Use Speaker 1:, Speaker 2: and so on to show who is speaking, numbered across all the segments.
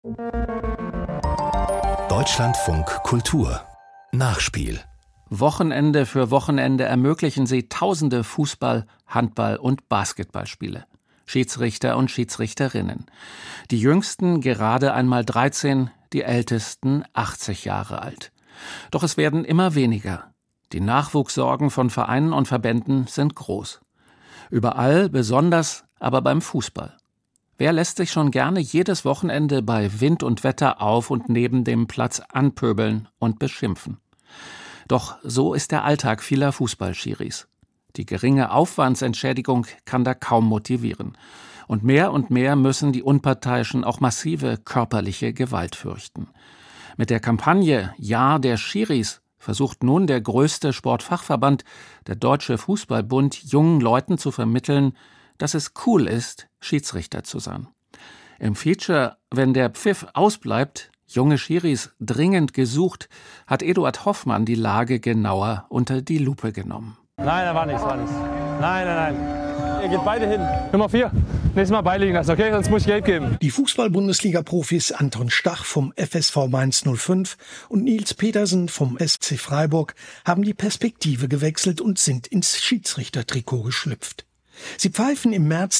Speaker 1: Deutschlandfunk Kultur Nachspiel.
Speaker 2: Wochenende für Wochenende ermöglichen sie tausende Fußball-, Handball- und Basketballspiele. Schiedsrichter und Schiedsrichterinnen. Die jüngsten gerade einmal 13, die ältesten 80 Jahre alt. Doch es werden immer weniger. Die Nachwuchssorgen von Vereinen und Verbänden sind groß. Überall, besonders aber beim Fußball. Wer lässt sich schon gerne jedes Wochenende bei Wind und Wetter auf und neben dem Platz anpöbeln und beschimpfen? Doch so ist der Alltag vieler Fußballschiris. Die geringe Aufwandsentschädigung kann da kaum motivieren. Und mehr müssen die Unparteiischen auch massive körperliche Gewalt fürchten. Mit der Kampagne Ja der Schiris versucht nun der größte Sportfachverband, der Deutsche Fußballbund, jungen Leuten zu vermitteln, dass es cool ist, Schiedsrichter zu sein. Im Feature Wenn der Pfiff ausbleibt, junge Schiris dringend gesucht, hat Eduard Hoffmann die Lage genauer unter die Lupe genommen.
Speaker 3: Nein, da war nichts. Nein. Ihr geht beide hin. Nummer 4. Nächstes Mal beiliegen lassen, okay? Sonst muss ich Geld geben.
Speaker 4: Die Fußball-Bundesliga-Profis Anton Stach vom FSV Mainz 05 und Nils Petersen vom SC Freiburg haben die Perspektive gewechselt und sind ins Schiedsrichtertrikot geschlüpft. Sie pfeifen im März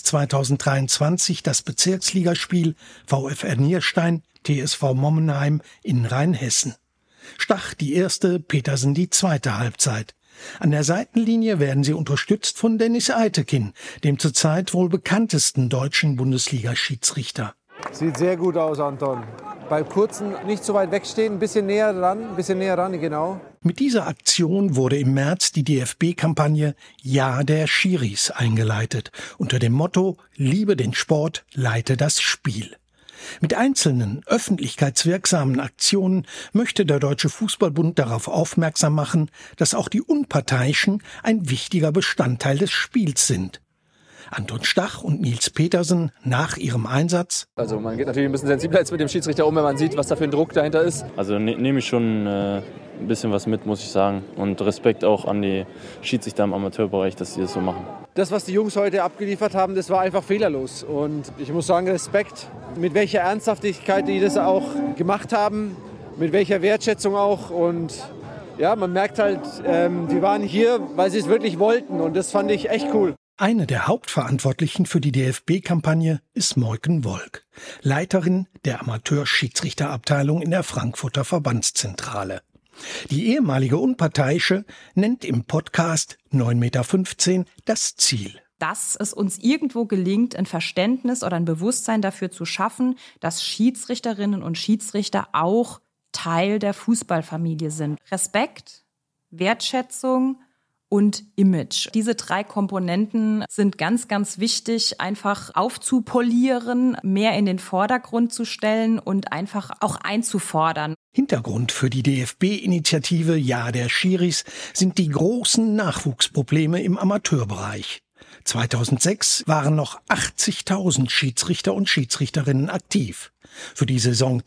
Speaker 4: 2023 das Bezirksligaspiel VfR Nierstein, TSV Mommenheim in Rheinhessen. Stach die erste, Petersen die zweite Halbzeit. An der Seitenlinie werden sie unterstützt von Dennis Eitekin, dem zurzeit wohl bekanntesten deutschen Bundesliga-Schiedsrichter.
Speaker 5: Sieht sehr gut aus, Anton. Bei kurzen nicht so weit wegstehen, ein bisschen näher ran, genau.
Speaker 4: Mit dieser Aktion wurde im März die DFB-Kampagne Ja der Schiris eingeleitet, unter dem Motto Liebe den Sport, leite das Spiel. Mit einzelnen öffentlichkeitswirksamen Aktionen möchte der Deutsche Fußballbund darauf aufmerksam machen, dass auch die Unparteiischen ein wichtiger Bestandteil des Spiels sind. Anton Stach und Nils Petersen nach ihrem Einsatz.
Speaker 6: Also man geht natürlich ein bisschen sensibler jetzt mit dem Schiedsrichter um, wenn man sieht, was da für ein Druck dahinter ist.
Speaker 7: Also nehme ich schon ein bisschen was mit, muss ich sagen. Und Respekt auch an die Schiedsrichter im Amateurbereich, dass sie das so machen.
Speaker 5: Das, was die Jungs heute abgeliefert haben, das war einfach fehlerlos. Und ich muss sagen, Respekt, mit welcher Ernsthaftigkeit die das auch gemacht haben, mit welcher Wertschätzung auch. Und ja, man merkt halt, die waren hier, weil sie es wirklich wollten. Und das fand ich echt cool.
Speaker 4: Eine der Hauptverantwortlichen für die DFB-Kampagne ist Moiken Wolk, Leiterin der Amateurschiedsrichterabteilung in der Frankfurter Verbandszentrale. Die ehemalige Unparteiische nennt im Podcast 9,15 Meter das Ziel.
Speaker 8: Dass es uns irgendwo gelingt, ein Verständnis oder ein Bewusstsein dafür zu schaffen, dass Schiedsrichterinnen und Schiedsrichter auch Teil der Fußballfamilie sind. Respekt, Wertschätzung und Image. Diese 3 Komponenten sind ganz, ganz wichtig, einfach aufzupolieren, mehr in den Vordergrund zu stellen und einfach auch einzufordern.
Speaker 4: Hintergrund für die DFB-Initiative Ja der Schiris sind die großen Nachwuchsprobleme im Amateurbereich. 2006 waren noch 80.000 Schiedsrichter und Schiedsrichterinnen aktiv. Für die Saison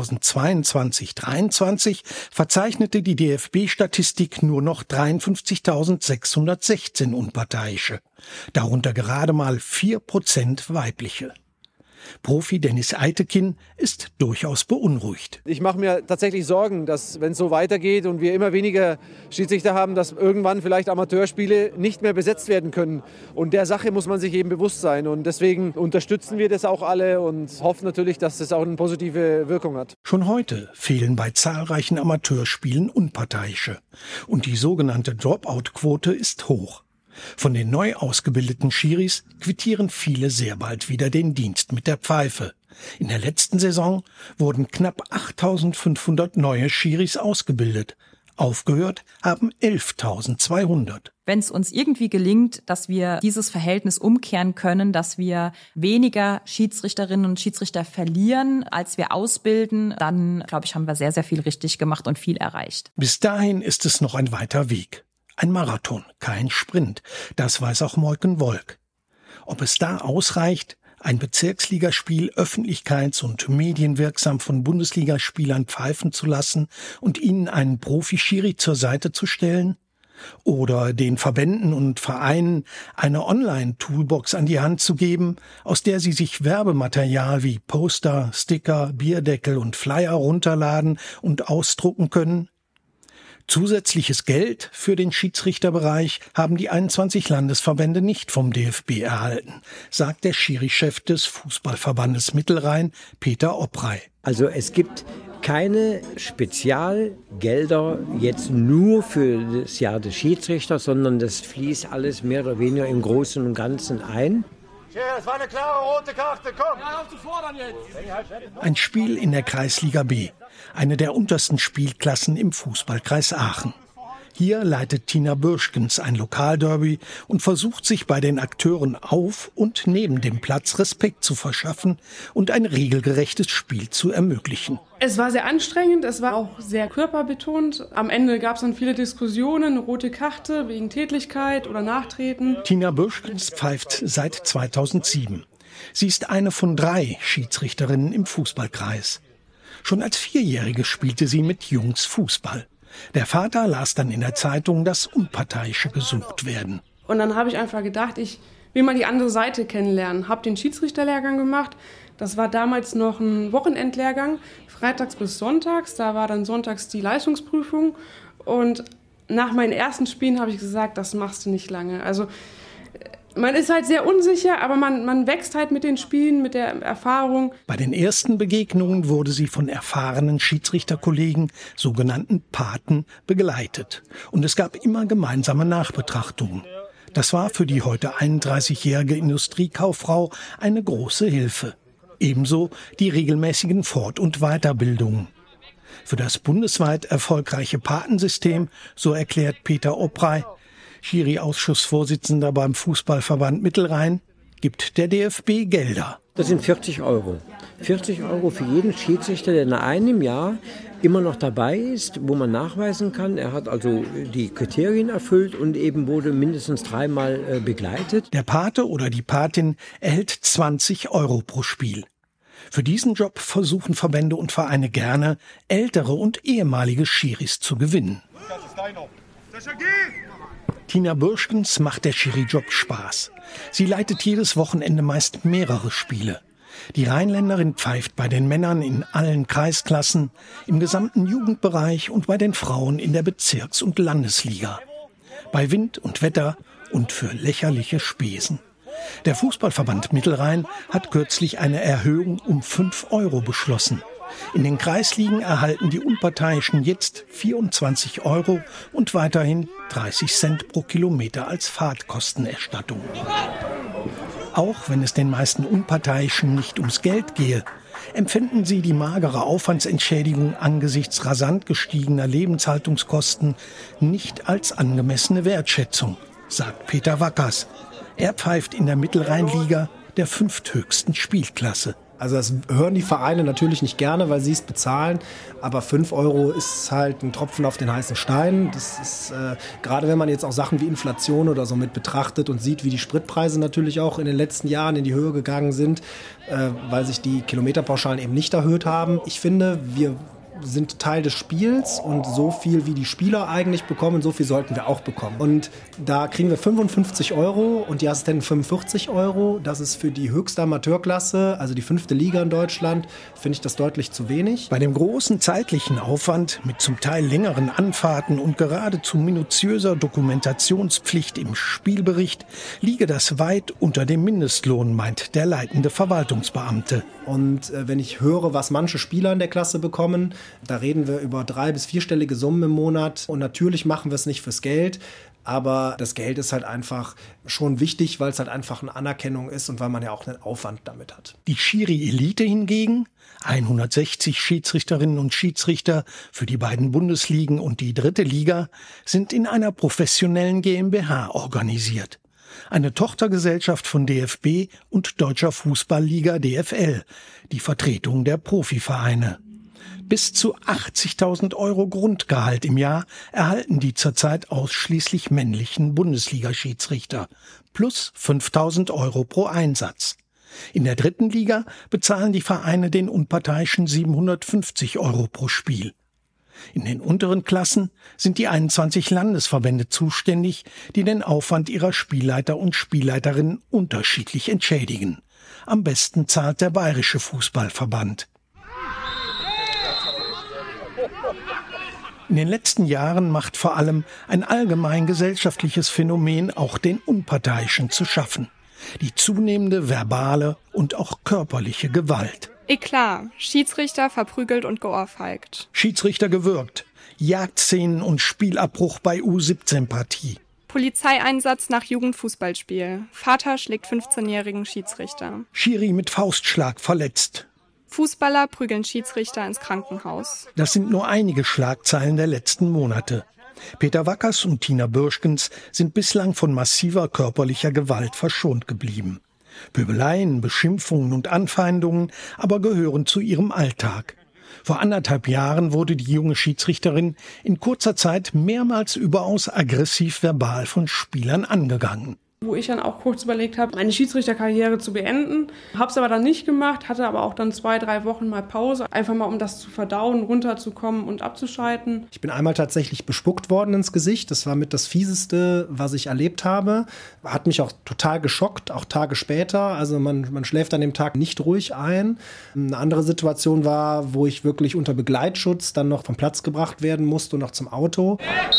Speaker 4: 2022/23 verzeichnete die DFB-Statistik nur noch 53.616 Unparteiische, darunter gerade mal 4% weibliche. Profi Dennis Eitekin ist durchaus beunruhigt.
Speaker 5: Ich mache mir tatsächlich Sorgen, dass, wenn es so weitergeht und wir immer weniger Schiedsrichter haben, dass irgendwann vielleicht Amateurspiele nicht mehr besetzt werden können. Und der Sache muss man sich eben bewusst sein. Und deswegen unterstützen wir das auch alle und hoffen natürlich, dass das auch eine positive Wirkung hat.
Speaker 4: Schon heute fehlen bei zahlreichen Amateurspielen Unparteiische. Und die sogenannte Dropout-Quote ist hoch. Von den neu ausgebildeten Schiris quittieren viele sehr bald wieder den Dienst mit der Pfeife. In der letzten Saison wurden knapp 8.500 neue Schiris ausgebildet. Aufgehört haben 11.200.
Speaker 8: Wenn es uns irgendwie gelingt, dass wir dieses Verhältnis umkehren können, dass wir weniger Schiedsrichterinnen und Schiedsrichter verlieren, als wir ausbilden, dann, glaube ich, haben wir sehr, sehr viel richtig gemacht und viel erreicht.
Speaker 4: Bis dahin ist es noch ein weiter Weg. Ein Marathon, kein Sprint. Das weiß auch Moiken Wolk. Ob es da ausreicht, ein Bezirksligaspiel öffentlichkeits- und medienwirksam von Bundesligaspielern pfeifen zu lassen und ihnen einen Profi-Schiri zur Seite zu stellen? Oder den Verbänden und Vereinen eine Online-Toolbox an die Hand zu geben, aus der sie sich Werbematerial wie Poster, Sticker, Bierdeckel und Flyer runterladen und ausdrucken können? Zusätzliches Geld für den Schiedsrichterbereich haben die 21 Landesverbände nicht vom DFB erhalten, sagt der Schiri-Chef des Fußballverbandes Mittelrhein, Peter Oprey.
Speaker 9: Also es gibt keine Spezialgelder jetzt nur für das Jahr des Schiedsrichters, sondern das fließt alles mehr oder weniger im Großen und Ganzen ein.
Speaker 10: Das war eine klare rote Karte, komm! Ja, auf zu fordern jetzt!
Speaker 4: Ein Spiel in der Kreisliga B, eine der untersten Spielklassen im Fußballkreis Aachen. Hier leitet Tina Bürschgens ein Lokalderby und versucht sich bei den Akteuren auf und neben dem Platz Respekt zu verschaffen und ein regelgerechtes Spiel zu ermöglichen.
Speaker 11: Es war sehr anstrengend, es war auch sehr körperbetont. Am Ende gab es dann viele Diskussionen, rote Karte wegen Tätlichkeit oder Nachtreten.
Speaker 4: Tina Bürschgens pfeift seit 2007. Sie ist eine von 3 Schiedsrichterinnen im Fußballkreis. Schon als 4-Jährige spielte sie mit Jungs Fußball. Der Vater las dann in der Zeitung, dass Unparteiische gesucht werden.
Speaker 11: Und dann habe ich einfach gedacht, ich will mal die andere Seite kennenlernen. Habe den Schiedsrichterlehrgang gemacht. Das war damals noch ein Wochenendlehrgang, freitags bis sonntags. Da war dann sonntags die Leistungsprüfung. Und nach meinen ersten Spielen habe ich gesagt, das machst du nicht lange. Also man ist halt sehr unsicher, aber man wächst halt mit den Spielen, mit der Erfahrung.
Speaker 4: Bei den ersten Begegnungen wurde sie von erfahrenen Schiedsrichterkollegen, sogenannten Paten, begleitet. Und es gab immer gemeinsame Nachbetrachtungen. Das war für die heute 31-jährige Industriekauffrau eine große Hilfe. Ebenso die regelmäßigen Fort- und Weiterbildungen. Für das bundesweit erfolgreiche Patensystem, so erklärt Peter Oprey, Schiri-Ausschussvorsitzender beim Fußballverband Mittelrhein, gibt der DFB Gelder.
Speaker 9: Das sind 40 €. 40 € für jeden Schiedsrichter, der in einem Jahr immer noch dabei ist, wo man nachweisen kann, er hat also die Kriterien erfüllt und eben wurde mindestens 3-mal begleitet.
Speaker 4: Der Pate oder die Patin erhält 20 € pro Spiel. Für diesen Job versuchen Verbände und Vereine gerne, ältere und ehemalige Schiris zu gewinnen. Tina Bürschgens macht der Schiri-Job Spaß. Sie leitet jedes Wochenende meist mehrere Spiele. Die Rheinländerin pfeift bei den Männern in allen Kreisklassen, im gesamten Jugendbereich und bei den Frauen in der Bezirks- und Landesliga. Bei Wind und Wetter und für lächerliche Spesen. Der Fußballverband Mittelrhein hat kürzlich eine Erhöhung um 5 € beschlossen. In den Kreisligen erhalten die Unparteiischen jetzt 24 € und weiterhin 30 Cent pro Kilometer als Fahrtkostenerstattung. Auch wenn es den meisten Unparteiischen nicht ums Geld gehe, empfinden sie die magere Aufwandsentschädigung angesichts rasant gestiegener Lebenshaltungskosten nicht als angemessene Wertschätzung, sagt Peter Wackers. Er pfeift in der Mittelrheinliga, der 5. höchsten Spielklasse.
Speaker 12: Also das hören die Vereine natürlich nicht gerne, weil sie es bezahlen. Aber 5 € ist halt ein Tropfen auf den heißen Stein. Das ist gerade wenn man jetzt auch Sachen wie Inflation oder so mit betrachtet und sieht, wie die Spritpreise natürlich auch in den letzten Jahren in die Höhe gegangen sind, weil sich die Kilometerpauschalen eben nicht erhöht haben. Ich finde, wir sind Teil des Spiels und so viel wie die Spieler eigentlich bekommen, so viel sollten wir auch bekommen. Und da kriegen wir 55 € und die Assistenten 45 €. Das ist für die höchste Amateurklasse, also die 5. Liga in Deutschland, finde ich das deutlich zu wenig.
Speaker 4: Bei dem großen zeitlichen Aufwand mit zum Teil längeren Anfahrten und geradezu minutiöser Dokumentationspflicht im Spielbericht liege das weit unter dem Mindestlohn, meint der leitende Verwaltungsbeamte.
Speaker 12: Und wenn ich höre, was manche Spieler in der Klasse bekommen, da reden wir über 3- bis 4-stellige Summen im Monat. Und natürlich machen wir es nicht fürs Geld. Aber das Geld ist halt einfach schon wichtig, weil es halt einfach eine Anerkennung ist und weil man ja auch einen Aufwand damit hat.
Speaker 4: Die Schiri-Elite hingegen, 160 Schiedsrichterinnen und Schiedsrichter für die beiden Bundesligen und die 3. Liga, sind in einer professionellen GmbH organisiert. Eine Tochtergesellschaft von DFB und Deutscher Fußballliga DFL, die Vertretung der Profivereine. Bis zu 80.000 € Grundgehalt im Jahr erhalten die zurzeit ausschließlich männlichen Bundesliga-Schiedsrichter, plus 5.000 € pro Einsatz. In der 3. Liga bezahlen die Vereine den Unparteiischen 750 € pro Spiel. In den unteren Klassen sind die 21 Landesverbände zuständig, die den Aufwand ihrer Spielleiter und Spielleiterinnen unterschiedlich entschädigen. Am besten zahlt der Bayerische Fußballverband. In den letzten Jahren macht vor allem ein allgemein gesellschaftliches Phänomen auch den Unparteiischen zu schaffen. Die zunehmende verbale und auch körperliche Gewalt.
Speaker 13: Eklat, Schiedsrichter verprügelt und geohrfeigt.
Speaker 4: Schiedsrichter gewürgt, Jagdszenen und Spielabbruch bei U17-Partie.
Speaker 13: Polizeieinsatz nach Jugendfußballspiel. Vater schlägt 15-jährigen Schiedsrichter.
Speaker 4: Schiri mit Faustschlag verletzt.
Speaker 13: Fußballer prügeln Schiedsrichter ins Krankenhaus.
Speaker 4: Das sind nur einige Schlagzeilen der letzten Monate. Peter Wackers und Tina Bürschkens sind bislang von massiver körperlicher Gewalt verschont geblieben. Pöbeleien, Beschimpfungen und Anfeindungen aber gehören zu ihrem Alltag. Vor 1,5 Jahren wurde die junge Schiedsrichterin in kurzer Zeit mehrmals überaus aggressiv verbal von Spielern angegangen.
Speaker 11: Wo ich dann auch kurz überlegt habe, meine Schiedsrichterkarriere zu beenden. Habe es aber dann nicht gemacht, hatte aber auch dann 2-3 Wochen mal Pause. Einfach mal, um das zu verdauen, runterzukommen und abzuschalten.
Speaker 12: Ich bin einmal tatsächlich bespuckt worden ins Gesicht. Das war mit das Fieseste, was ich erlebt habe. Hat mich auch total geschockt, auch Tage später. Also man schläft an dem Tag nicht ruhig ein. Eine andere Situation war, wo ich wirklich unter Begleitschutz dann noch vom Platz gebracht werden musste und noch zum Auto.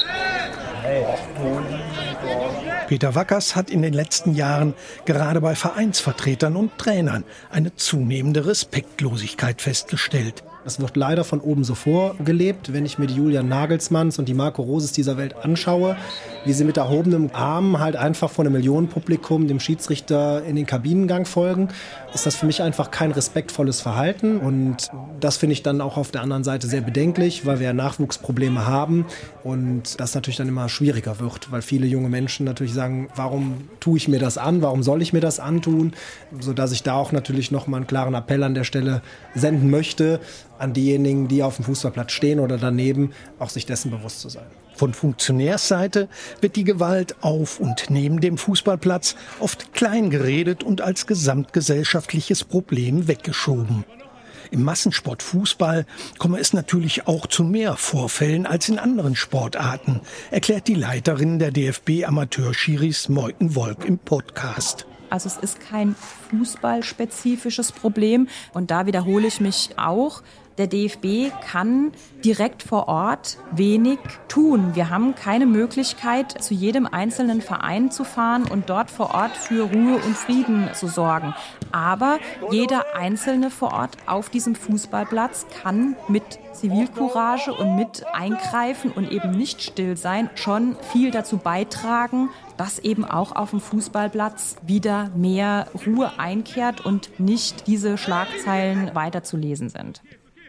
Speaker 4: Peter Wackers hat in den letzten Jahren gerade bei Vereinsvertretern und Trainern eine zunehmende Respektlosigkeit festgestellt.
Speaker 12: Das wird leider von oben so vorgelebt, wenn ich mir die Julian Nagelsmanns und die Marco Roses dieser Welt anschaue, wie sie mit erhobenem Arm halt einfach vor einem Millionenpublikum dem Schiedsrichter in den Kabinengang folgen, ist das für mich einfach kein respektvolles Verhalten. Und das finde ich dann auch auf der anderen Seite sehr bedenklich, weil wir ja Nachwuchsprobleme haben und das natürlich dann immer schwieriger wird, weil viele junge Menschen natürlich sagen, warum tue ich mir das an, warum soll ich mir das antun, sodass ich da auch natürlich nochmal einen klaren Appell an der Stelle senden möchte, an diejenigen, die auf dem Fußballplatz stehen oder daneben, auch sich dessen bewusst zu sein.
Speaker 4: Von Funktionärsseite wird die Gewalt auf und neben dem Fußballplatz oft klein geredet und als gesamtgesellschaftliches Problem weggeschoben. Im Massensport Fußball komme es natürlich auch zu mehr Vorfällen als in anderen Sportarten, erklärt die Leiterin der DFB-Amateurschiris Moiken Wolk im Podcast.
Speaker 8: Also es ist kein fußballspezifisches Problem. Und da wiederhole ich mich auch. Der DFB kann direkt vor Ort wenig tun. Wir haben keine Möglichkeit, zu jedem einzelnen Verein zu fahren und dort vor Ort für Ruhe und Frieden zu sorgen. Aber jeder Einzelne vor Ort auf diesem Fußballplatz kann mit Zivilcourage und mit Eingreifen und eben nicht still sein, schon viel dazu beitragen, dass eben auch auf dem Fußballplatz wieder mehr Ruhe einkehrt und nicht diese Schlagzeilen weiterzulesen sind.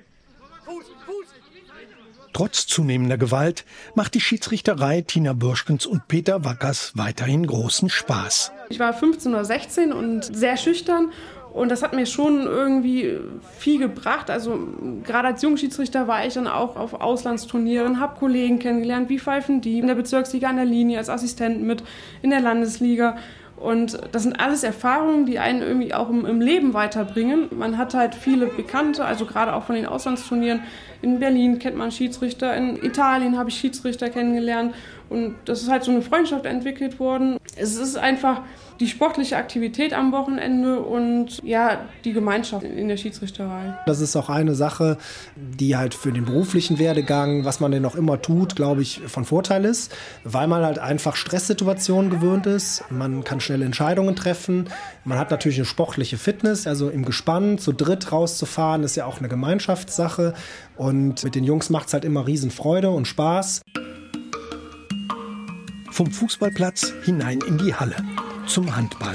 Speaker 4: Trotz zunehmender Gewalt macht die Schiedsrichterei Tina Bürschkens und Peter Wackers weiterhin großen Spaß.
Speaker 11: Ich war 15 oder 16 und sehr schüchtern. Und das hat mir schon irgendwie viel gebracht. Also gerade als Jungschiedsrichter war ich dann auch auf Auslandsturnieren, habe Kollegen kennengelernt, wie pfeifen die in der Bezirksliga an der Linie, als Assistent mit in der Landesliga. Und das sind alles Erfahrungen, die einen irgendwie auch im Leben weiterbringen. Man hat halt viele Bekannte, also gerade auch von den Auslandsturnieren. In Berlin kennt man Schiedsrichter, in Italien habe ich Schiedsrichter kennengelernt. Und das ist halt so eine Freundschaft entwickelt worden. Es ist einfach die sportliche Aktivität am Wochenende und ja, die Gemeinschaft in der Schiedsrichterei.
Speaker 12: Das ist auch eine Sache, die halt für den beruflichen Werdegang, was man denn auch immer tut, glaube ich, von Vorteil ist, weil man halt einfach Stresssituationen gewöhnt ist. Man kann schnelle Entscheidungen treffen. Man hat natürlich eine sportliche Fitness, also im Gespann zu dritt rauszufahren, ist ja auch eine Gemeinschaftssache. Und mit den Jungs macht es halt immer Riesenfreude und Spaß.
Speaker 4: Vom Fußballplatz hinein in die Halle, zum Handball.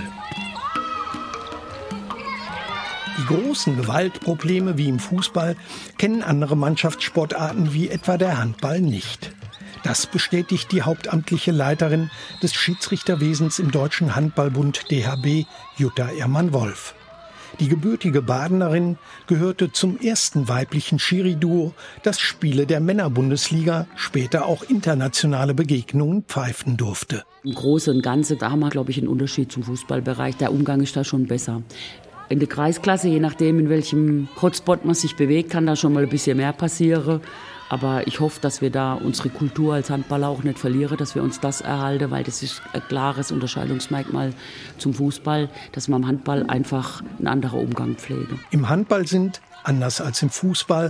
Speaker 4: Die großen Gewaltprobleme wie im Fußball kennen andere Mannschaftssportarten wie etwa der Handball nicht. Das bestätigt die hauptamtliche Leiterin des Schiedsrichterwesens im Deutschen Handballbund DHB, Jutta Ehrmann-Wolf. Die gebürtige Badenerin gehörte zum ersten weiblichen Schiri-Duo, das Spiele der Männerbundesliga, später auch internationale Begegnungen pfeifen durfte.
Speaker 14: Im Großen und Ganzen, da haben wir, glaube ich, einen Unterschied zum Fußballbereich. Der Umgang ist da schon besser. In der Kreisklasse, je nachdem, in welchem Hotspot man sich bewegt, kann da schon mal ein bisschen mehr passieren. Aber ich hoffe, dass wir da unsere Kultur als Handballer auch nicht verlieren, dass wir uns das erhalten, weil das ist ein klares Unterscheidungsmerkmal zum Fußball, dass man im Handball einfach einen anderen Umgang pflegt.
Speaker 4: Im Handball sind, anders als im Fußball,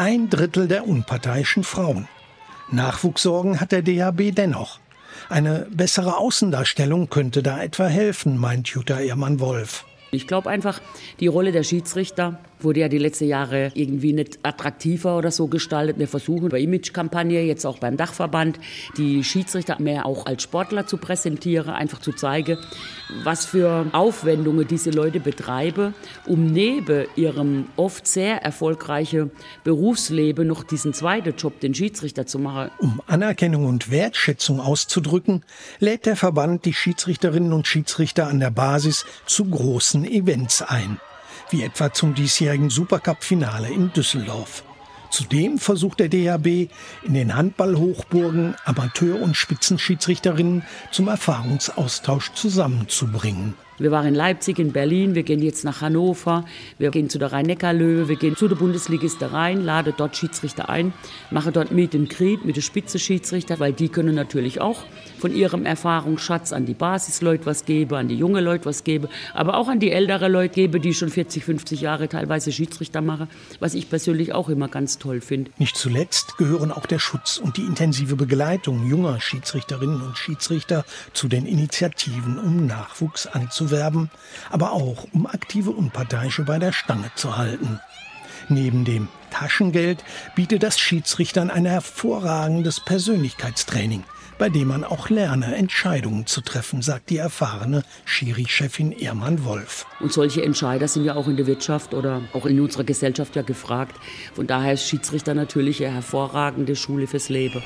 Speaker 4: 1/3 der unparteiischen Frauen. Nachwuchssorgen hat der DHB dennoch. Eine bessere Außendarstellung könnte da etwa helfen, meint Jutta Ehrmann-Wolf.
Speaker 14: Ich glaube einfach, die Rolle der Schiedsrichter wurde ja die letzten Jahre irgendwie nicht attraktiver oder so gestaltet. Wir versuchen bei Imagekampagne, jetzt auch beim Dachverband, die Schiedsrichter mehr auch als Sportler zu präsentieren, einfach zu zeigen, was für Aufwendungen diese Leute betreiben, um neben ihrem oft sehr erfolgreichen Berufsleben noch diesen zweiten Job, den Schiedsrichter, zu machen.
Speaker 4: Um Anerkennung und Wertschätzung auszudrücken, lädt der Verband die Schiedsrichterinnen und Schiedsrichter an der Basis zu großen Events ein, wie etwa zum diesjährigen Supercup-Finale in Düsseldorf. Zudem versucht der DHB in den Handball-Hochburgen Amateur- und Spitzenschiedsrichterinnen zum Erfahrungsaustausch zusammenzubringen.
Speaker 14: Wir waren in Leipzig, in Berlin, wir gehen jetzt nach Hannover, wir gehen zu der Rhein-Neckar-Löwe, wir gehen zu der Bundesligisten rein, laden dort Schiedsrichter ein, machen dort Meet and Greet mit den Spitzenschiedsrichter, weil die können natürlich auch von ihrem Erfahrungsschatz an die Basisleute was geben, an die junge Leute was geben, aber auch an die ältere Leute geben, die schon 40, 50 Jahre teilweise Schiedsrichter machen, was ich persönlich auch immer ganz toll finde.
Speaker 4: Nicht zuletzt gehören auch der Schutz und die intensive Begleitung junger Schiedsrichterinnen und Schiedsrichter zu den Initiativen, um Nachwuchs anzuwerben, aber auch um aktive Unparteiische bei der Stange zu halten. Neben dem Taschengeld bietet das Schiedsrichtern ein hervorragendes Persönlichkeitstraining, bei dem man auch lerne, Entscheidungen zu treffen, sagt die erfahrene Schiri-Chefin Ehrmann-Wolf.
Speaker 14: Und solche Entscheider sind ja auch in der Wirtschaft oder auch in unserer Gesellschaft ja gefragt. Von daher ist Schiedsrichter natürlich eine hervorragende Schule fürs Leben.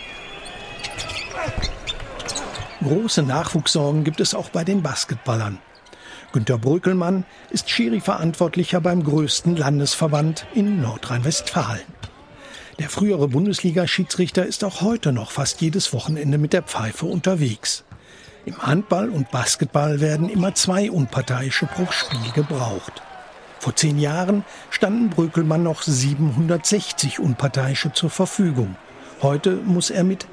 Speaker 4: Große Nachwuchssorgen gibt es auch bei den Basketballern. Günter Brökelmann ist Schiri-Verantwortlicher beim größten Landesverband in Nordrhein-Westfalen. Der frühere Bundesliga-Schiedsrichter ist auch heute noch fast jedes Wochenende mit der Pfeife unterwegs. Im Handball und Basketball werden immer 2 Unparteiische pro Spiel gebraucht. Vor 10 Jahren standen Brökelmann noch 760 Unparteiische zur Verfügung. Heute muss er mit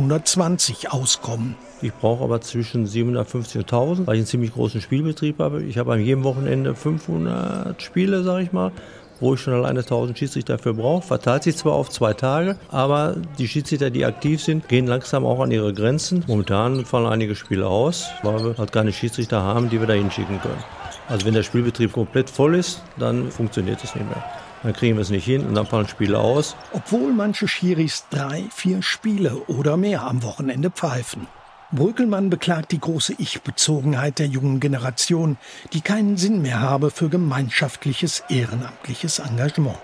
Speaker 4: 520 auskommen.
Speaker 15: Ich brauche aber zwischen 750 und 1000, weil ich einen ziemlich großen Spielbetrieb habe. Ich habe an jedem Wochenende 500 Spiele, sage ich mal, wo ich schon alleine 1000 Schiedsrichter dafür brauche. Verteilt sich zwar auf 2 Tage, aber die Schiedsrichter, die aktiv sind, gehen langsam auch an ihre Grenzen. Momentan fallen einige Spiele aus, weil wir halt keine Schiedsrichter haben, die wir da hinschicken können. Also wenn der Spielbetrieb komplett voll ist, dann funktioniert es nicht mehr. Dann kriegen wir es nicht hin und dann fallen Spiele aus.
Speaker 4: Obwohl manche Schiris 3, 4 Spiele oder mehr am Wochenende pfeifen. Brökelmann beklagt die große Ich-Bezogenheit der jungen Generation, die keinen Sinn mehr habe für gemeinschaftliches, ehrenamtliches Engagement.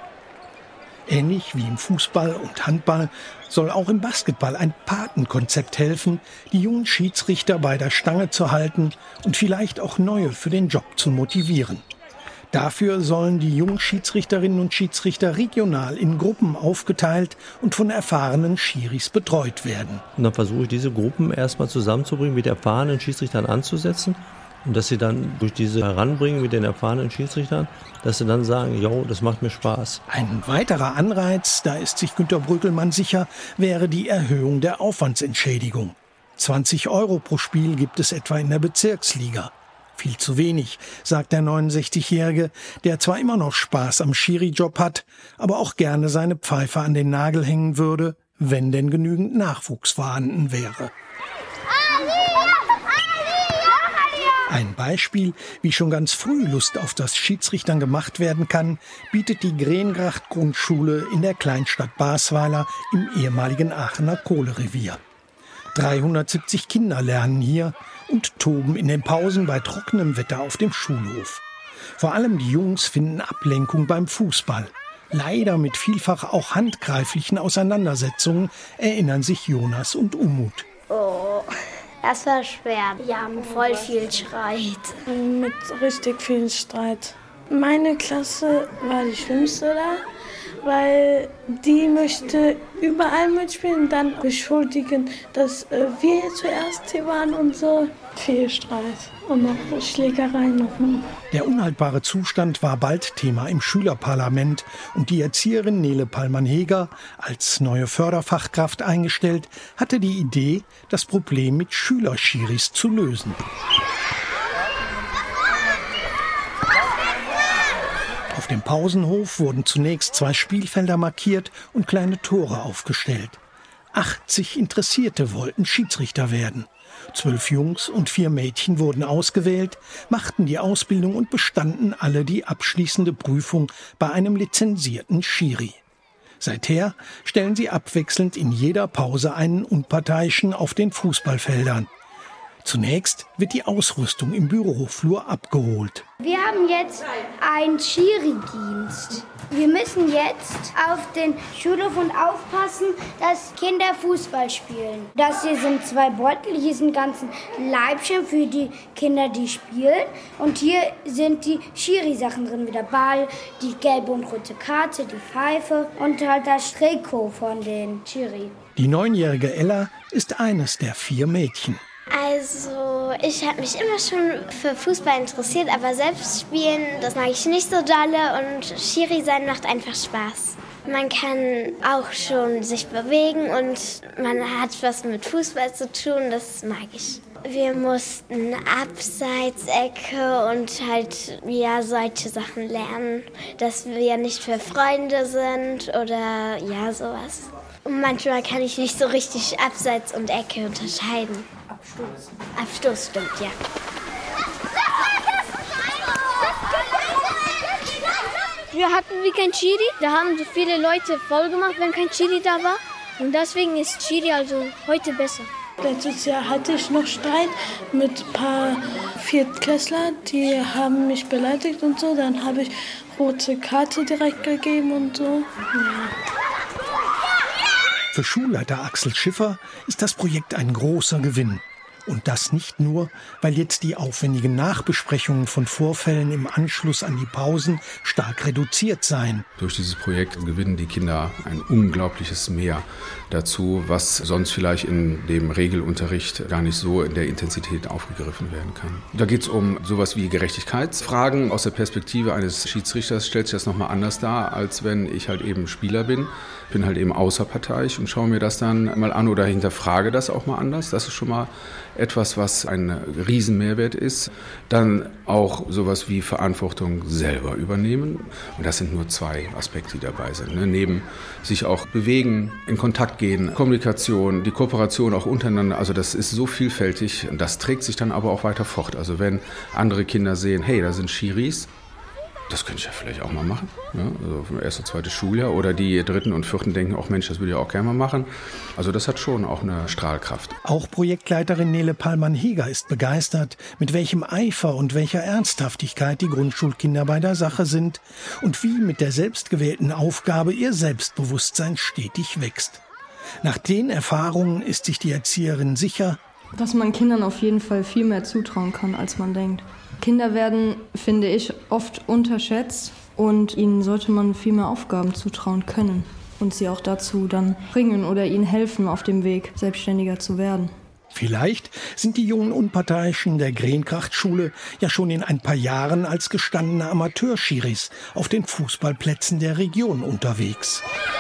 Speaker 4: Ähnlich wie im Fußball und Handball soll auch im Basketball ein Patenkonzept helfen, die jungen Schiedsrichter bei der Stange zu halten und vielleicht auch neue für den Job zu motivieren. Dafür sollen die jungen Schiedsrichterinnen und Schiedsrichter regional in Gruppen aufgeteilt und von erfahrenen Schiris betreut werden.
Speaker 15: Und dann versuche ich, diese Gruppen erstmal zusammenzubringen, mit erfahrenen Schiedsrichtern anzusetzen. Und dass sie dann durch diese Heranbringen mit den erfahrenen Schiedsrichtern, dass sie dann sagen, jo, das macht mir Spaß.
Speaker 4: Ein weiterer Anreiz, da ist sich Günter Brökelmann sicher, wäre die Erhöhung der Aufwandsentschädigung. 20 € pro Spiel gibt es etwa in der Bezirksliga. Viel zu wenig, sagt der 69-Jährige, der zwar immer noch Spaß am Schiri-Job hat, aber auch gerne seine Pfeife an den Nagel hängen würde, wenn denn genügend Nachwuchs vorhanden wäre. Ein Beispiel, wie schon ganz früh Lust auf das Schiedsrichtern gemacht werden kann, bietet die Grengracht-Grundschule in der Kleinstadt Basweiler im ehemaligen Aachener Kohlerevier. 370 Kinder lernen hier und toben in den Pausen bei trockenem Wetter auf dem Schulhof. Vor allem die Jungs finden Ablenkung beim Fußball. Leider mit vielfach auch handgreiflichen Auseinandersetzungen, erinnern sich Jonas und Umut.
Speaker 16: Oh, das war schwer. Wir haben voll viel Streit.
Speaker 17: Mit richtig viel Streit. Meine Klasse war die schlimmste da, weil die möchte überall mitspielen und dann beschuldigen, dass wir zuerst hier waren und so. Viel Streit und noch Schlägereien nochmal.
Speaker 4: Der unhaltbare Zustand war bald Thema im Schülerparlament und die Erzieherin Nele Pallmann-Heger, als neue Förderfachkraft eingestellt, hatte die Idee, das Problem mit Schülerschiris zu lösen. Auf dem Pausenhof wurden zunächst 2 Spielfelder markiert und kleine Tore aufgestellt. 80 Interessierte wollten Schiedsrichter werden. 12 Jungs und 4 Mädchen wurden ausgewählt, machten die Ausbildung und bestanden alle die abschließende Prüfung bei einem lizenzierten Schiri. Seither stellen sie abwechselnd in jeder Pause einen Unparteiischen auf den Fußballfeldern. Zunächst wird die Ausrüstung im Büroflur abgeholt.
Speaker 16: Wir haben jetzt einen Schiri-Dienst. Wir müssen jetzt auf den Schulhof und aufpassen, dass Kinder Fußball spielen. Das hier sind 2 Beutel, hier sind ganzen Leibchen für die Kinder, die spielen. Und hier sind die Schiri-Sachen drin, wie der Ball, die gelbe und rote Karte, die Pfeife und halt das Trikot von den Schiri.
Speaker 4: Die 9-jährige Ella ist eines der 4 Mädchen.
Speaker 18: Also, ich habe mich immer schon für Fußball interessiert, aber selbst spielen, das mag ich nicht so dolle und Schiri sein macht einfach Spaß. Man kann auch schon sich bewegen und man hat was mit Fußball zu tun, das mag ich. Wir mussten Abseitsecke und halt solche Sachen lernen, dass wir nicht für Freunde sind oder sowas. Und manchmal kann ich nicht so richtig Abseits und Ecke unterscheiden. Abstoß stimmt, ja.
Speaker 19: Wir hatten wie kein Schiri, da haben so viele Leute voll gemacht, wenn kein Schiri da war. Und deswegen ist Schiri also heute besser.
Speaker 17: Letztes Jahr hatte ich noch Streit mit ein paar Viertklässler, die haben mich beleidigt und so. Dann habe ich rote Karte direkt gegeben und so. Ja.
Speaker 4: Für Schulleiter Axel Schiffer ist das Projekt ein großer Gewinn. Und das nicht nur, weil jetzt die aufwendigen Nachbesprechungen von Vorfällen im Anschluss an die Pausen stark reduziert seien.
Speaker 20: Durch dieses Projekt gewinnen die Kinder ein unglaubliches Mehr dazu, was sonst vielleicht in dem Regelunterricht gar nicht so in der Intensität aufgegriffen werden kann. Da geht es um sowas wie Gerechtigkeitsfragen. Aus der Perspektive eines Schiedsrichters stellt sich das nochmal anders dar, als wenn ich halt eben Spieler bin. Ich bin halt eben außerparteiisch und schaue mir das dann mal an oder hinterfrage das auch mal anders. Das ist schon mal etwas, was ein Riesenmehrwert ist. Dann auch sowas wie Verantwortung selber übernehmen. Und das sind nur 2 Aspekte, die dabei sind. Neben sich auch bewegen, in Kontakt gehen, Kommunikation, die Kooperation auch untereinander. Also das ist so vielfältig. Das trägt sich dann aber auch weiter fort. Also wenn andere Kinder sehen, hey, da sind Schiris, das könnte ich ja vielleicht auch mal machen. Ja, also vom 1. und 2. Schuljahr. Oder die 3. und 4. denken, auch Mensch, das würde ich auch gerne mal machen. Also das hat schon auch eine Strahlkraft.
Speaker 4: Auch Projektleiterin Nele Pallmann-Heger ist begeistert, mit welchem Eifer und welcher Ernsthaftigkeit die Grundschulkinder bei der Sache sind und wie mit der selbstgewählten Aufgabe ihr Selbstbewusstsein stetig wächst. Nach den Erfahrungen ist sich die Erzieherin sicher,
Speaker 21: dass man Kindern auf jeden Fall viel mehr zutrauen kann, als man denkt. Kinder werden, finde ich, oft unterschätzt und ihnen sollte man viel mehr Aufgaben zutrauen können und sie auch dazu dann bringen oder ihnen helfen auf dem Weg, selbstständiger zu werden.
Speaker 4: Vielleicht sind die jungen Unparteiischen der Greenkracht-Schule ja schon in ein paar Jahren als gestandene Amateurschiris auf den Fußballplätzen der Region unterwegs.